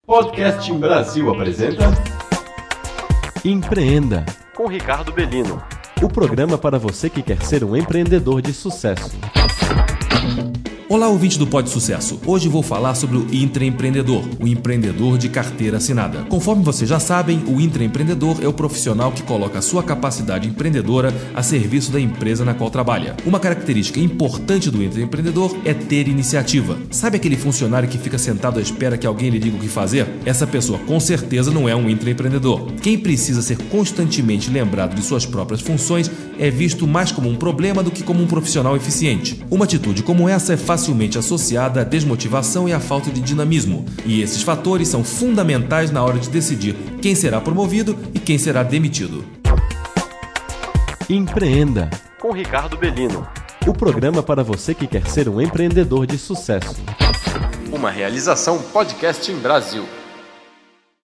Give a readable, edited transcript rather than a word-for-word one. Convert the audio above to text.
Podcast Brasil apresenta Empreenda, com Ricardo Bellino. o programa para você que quer ser um empreendedor de sucesso. Olá, ouvinte do Pod Sucesso. Hoje vou falar sobre o intraempreendedor, o empreendedor de carteira assinada. Conforme vocês já sabem, o intraempreendedor é o profissional que coloca a sua capacidade empreendedora a serviço da empresa na qual trabalha. Uma característica importante do intraempreendedor é ter iniciativa. Sabe aquele funcionário que fica sentado à espera que alguém lhe diga o que fazer? Essa pessoa com certeza não é um intraempreendedor. Quem precisa ser constantemente lembrado de suas próprias funções é visto mais como um problema do que como um profissional eficiente. Uma atitude como essa é facilmente associada à desmotivação e à falta de dinamismo, e esses fatores são fundamentais na hora de decidir quem será promovido e quem será demitido. Empreenda, Com Ricardo Bellino. o programa para você que quer ser um empreendedor de sucesso. Uma realização Podcast Brasil.